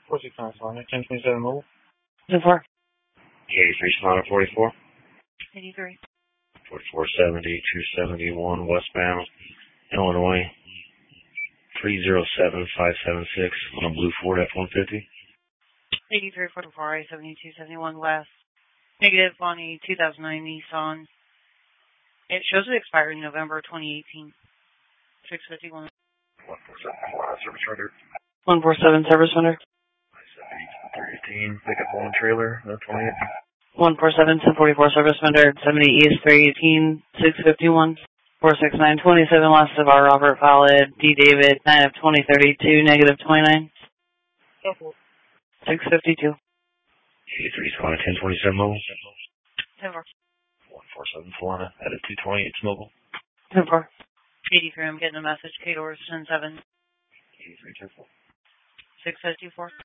469 Solana, 1027 mobile. 2-4. 83 Solana 44. 83. 4470, 271 westbound, Illinois, 307576 on a blue Ford F-150. 83 44 I-7271 west. Negative on a 2009 Nissan. It shows it expired in November 2018. 651. 147 service render. 147 service render. 318, pickup one trailer, 28. 147 1044 service render. 70 East 318 651. 469 27 last of our Robert valid. D David 9 of 2032 negative 29. 652. 83 Solana 1027 mobile. 10-4. 147 Solana at a 228 mobile. 10-4. 83, I'm getting a message. K doors 10-7. 83 10-4. 654.